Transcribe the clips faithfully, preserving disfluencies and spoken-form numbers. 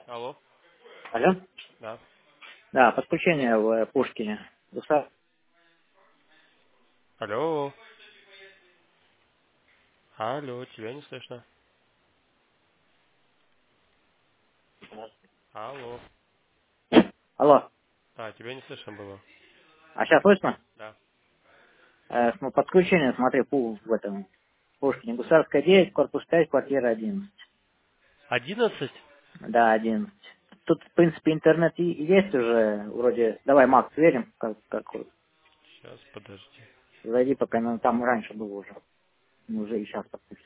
Алло? Алло? Да. Да, подключение в э, Пушкине. Гусар. Алло? Алло, тебя не слышно. Алло? Алло. А, тебя не слышно было. А сейчас слышно? Да. Э, см- подключение, смотри, пу- в этом Пушкине. Гусарская девять, корпус пять, квартира одиннадцать. Одиннадцать? Да, одиннадцать. Тут, в принципе, интернет и и есть уже, вроде, давай, Макс, верим, как, как вот. Сейчас, подожди. Зайди, пока, ну, там раньше было уже. Ну, уже и сейчас подключено.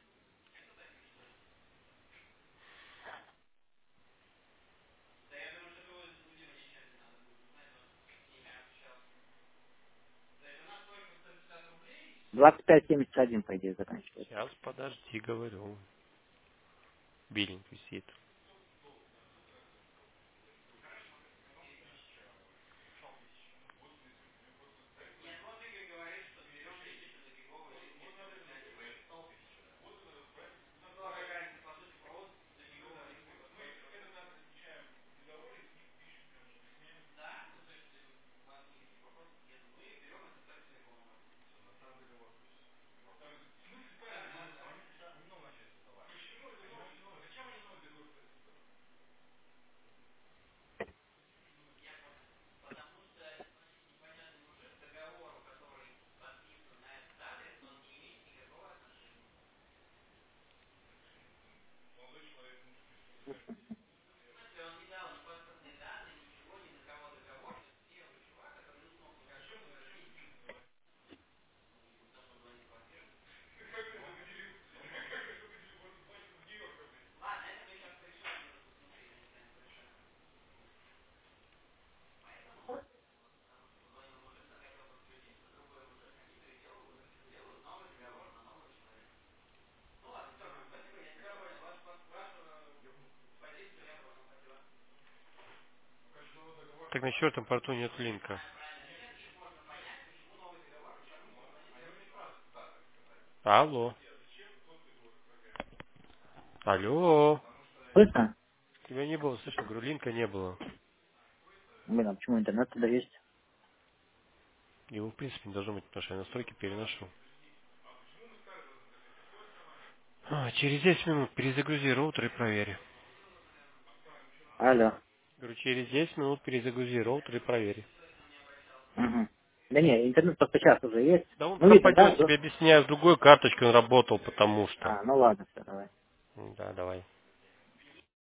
двадцать пять семьдесят один, по идее, заканчивается. Сейчас, подожди, говорю. Биллинг висит. Так на четвертом порту нет линка. Алло? Алло? Слышно? Тебя не было слышно, говорю, линка не было. Блин, а почему интернет тогда есть? Его, в принципе, не должно быть, потому что я настройки переношу. А, через десять минут перезагрузи роутер и проверь. Алло. Говорю, через десять минут перезагрузи роутер и проверь. Угу. Да не, интернет только сейчас уже есть. Да он Ну, видно, да? пропадет, тебе объясняю, с другой карточкой он работал, потому что. А, ну ладно, все, давай. Да, давай.